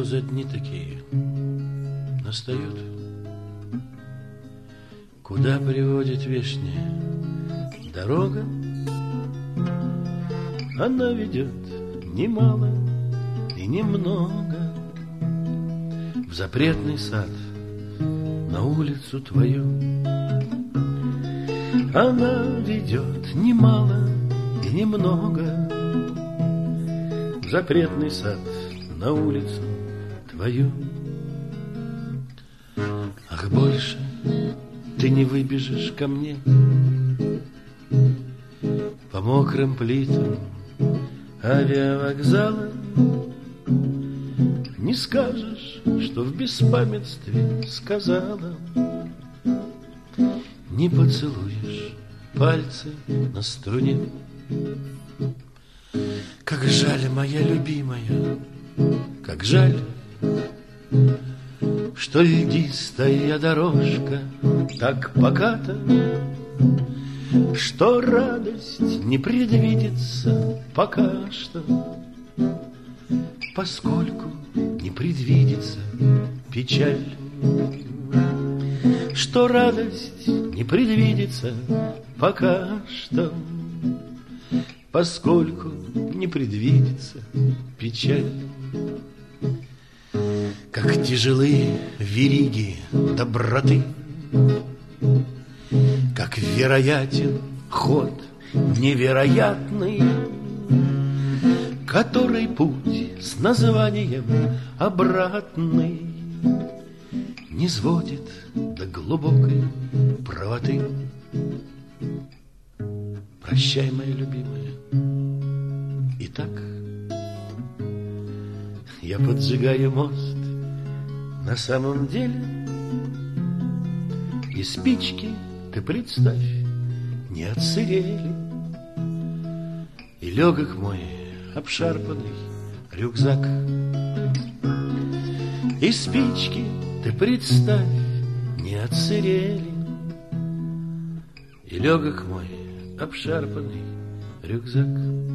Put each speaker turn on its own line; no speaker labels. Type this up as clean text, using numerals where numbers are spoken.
что за дни такие настают? Куда приводит вешняя дорога? Она ведет немало и немного в запретный сад, на улицу твою. Она ведет немало и немного в запретный сад, на улицу твою. Ах, больше ты не выбежишь ко мне по мокрым плитам авиавокзала, не скажешь, что в беспамятстве сказала, не поцелуешь пальцы на струне. Как жаль, моя любимая, как жаль, что льдистая дорожка так поката, что радость не предвидится пока что, поскольку не предвидится печаль. Что радость не предвидится пока что, поскольку не предвидится печаль. Как тяжелы вериги доброты, как вероятен ход невероятный, который путь с названием обратный не сводит до глубокой правоты. Прощай, моя любимая. Итак, я поджигаю мост на самом деле, и спички, ты представь, не отсырели, и легок мой обшарпанный рюкзак. И спички, ты представь, не отсырели, и легок мой обшарпанный рюкзак.